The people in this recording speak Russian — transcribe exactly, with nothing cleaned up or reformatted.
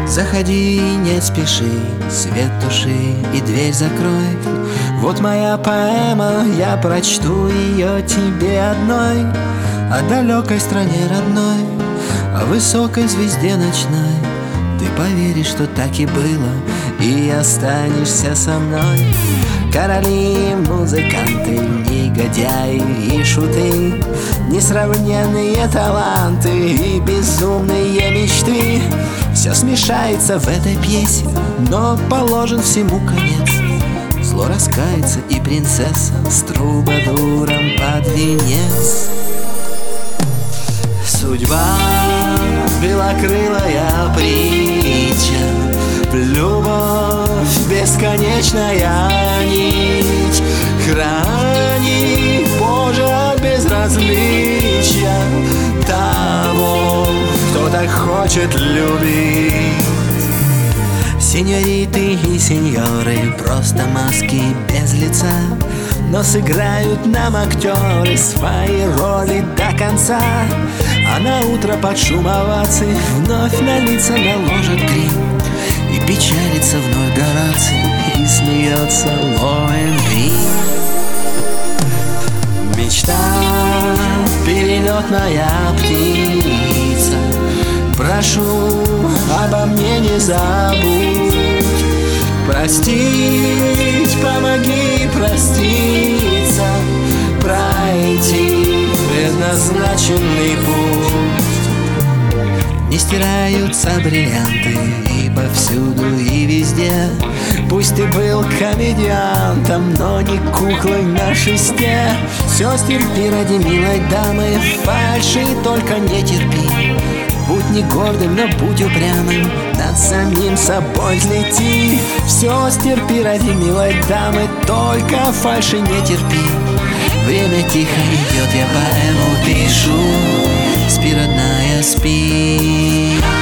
Заходи, не спеши, свет туши и дверь закрой. Вот моя поэма, я прочту ее тебе одной. О далекой стране родной, о высокой звезде ночной. Ты поверишь, что так и было, и останешься со мной. Короли, музыканты, негодяи и шуты, несравненные таланты и безумные мечты. Все смешается в этой пьесе, но положен всему конец. Зло раскается, и принцесса с трубадуром под венец. Судьба, белокрылая притча, любовь, бесконечная нить. Храни, Боже, от безразличия того, кто так хочет любить. Сеньориты и сеньоры, просто маски без лица, но сыграют нам актеры свои роли до конца. А на утро под шум оваций вновь на лица наложат грим, и печалится вновь Гораций, и смеется Лоэнгрин. Мечта, перелетная птица, прошу, обо мне не забудь. Простить, помоги проститься, пройти предназначенный путь. Не стираются бриллианты и повсюду, и везде. Пусть ты был комедиантом, но не куклой на шесте. Все стерпи ради милой дамы, фальши только не терпи. Будь не гордым, но будь упрямым, над самим собой взлети. Все стерпи ради милой дамы, только фальши не терпи. Время тихо идет, я поэму пишу. Спи, родная, спи.